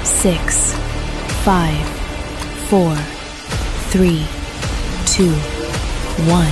6, 5, 4, 3, 2, 1.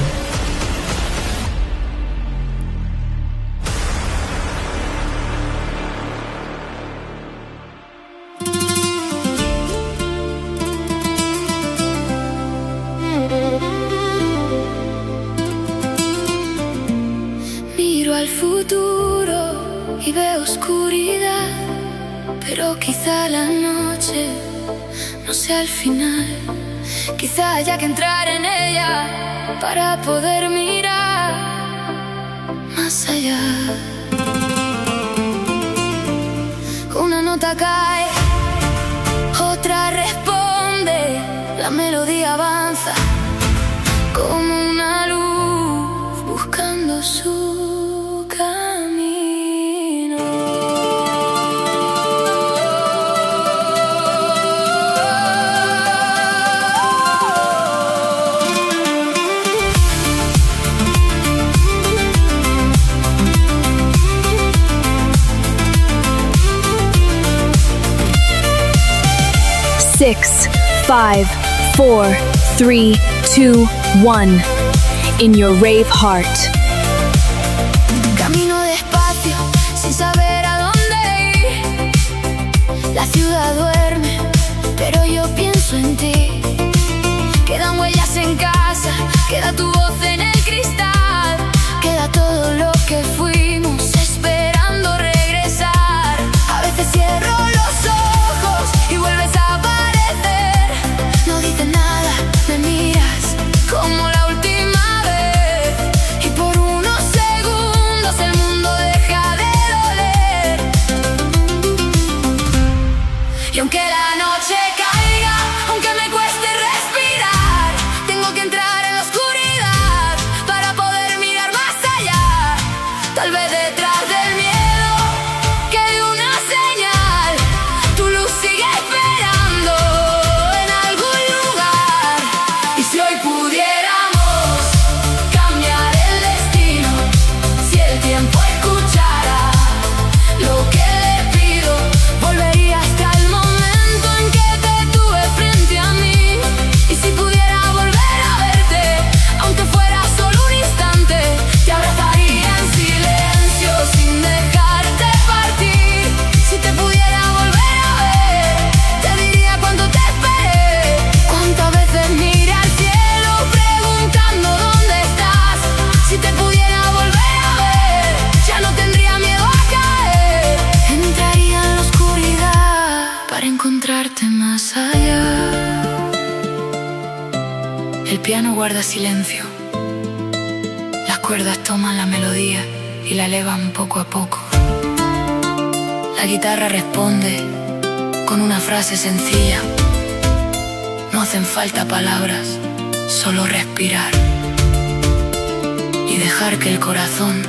Miro al futuro y veo oscuridad, pero quizá la noche no sea el final. Quizá haya que entrar en ella para poder mirar más allá. Una nota cae, otra responde, la melodía avanza como una luz buscando su camino. 6, 5, 4, 3, 2, 1. In your rave heart. Camino despacio, sin saber a dónde ir. La ciudad duerme, pero yo pienso en ti. Quedan huellas en casa, queda tu voz en el cristal. Queda todo lo que fuimos, esperando regresar. A veces cierro los ojos y vuelves a aparecer. No dices nada, me miras como la última vez. Y por unos segundos el mundo deja de doler. Y aunque la noche caiga, aunque me cueste respirar, tengo que entrar en la oscuridad para poder mirar más allá. Tal vez detrás del miedo quede una señal. Tu luz sigue esperando en algún lugar. Y si hoy pudiéramos cambiar el destino, si el tiempo escuchara lo que le pido, volvería hasta el momento en que te tuve frente a mí. Y si pudiera volver a verte, aunque fuera solo un instante, te abrazaría en silencio sin dejarte partir. Si te pudiera volver a ver, te diría cuánto te esperé. Cuántas veces miré al cielo preguntando dónde estás. Si te pudiera volver a ver, ya no tendría miedo a caer. Entraría en la oscuridad para encontrarte más allá. El piano guarda silencio. Las cuerdas toman la melodía y la elevan poco a poco. La guitarra responde con una frase sencilla. No hacen falta palabras, solo respirar y dejar que el corazón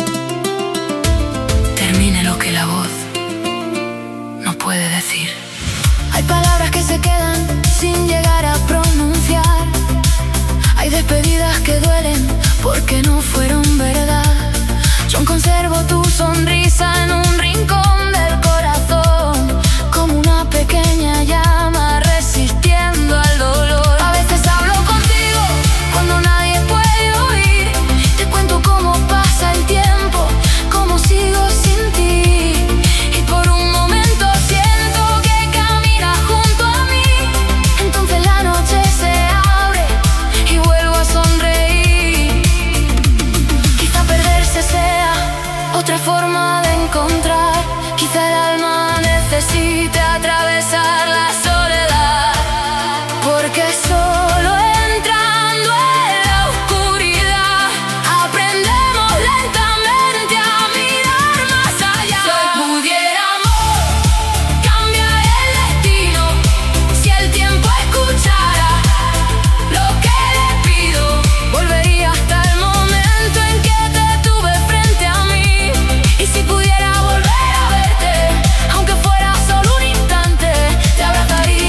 termine lo que la voz no puede decir. Hay palabras que se quedan sin llegar a pronunciar. Hay despedidas que duelen porque no fueron verdad. Yo aún conservo tu sonrisa en un rincón del corazón, como una pequeña llama resistiendo al dolor. A veces hablo contigo cuando nadie puede oír. Te cuento cómo pasa el tiempo, cómo sigo sin ti. Y por un momento siento que caminas junto a mí. Entonces la noche se abre y vuelvo a sonreír. Quizá perderse sea otra forma de encontrar. Quizá el alma necesite atravesar la soledad, porque solo entrando en la oscuridad aprendemos lentamente a mirar más allá. Si hoy pudiéramos cambiar el destino, si el tiempo escuchara lo que le pido, volvería hasta el momento en que te tuve frente a mí. Y si pudiera volver a verte, aunque fuera solo un instante, te abrazaría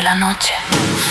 la noche.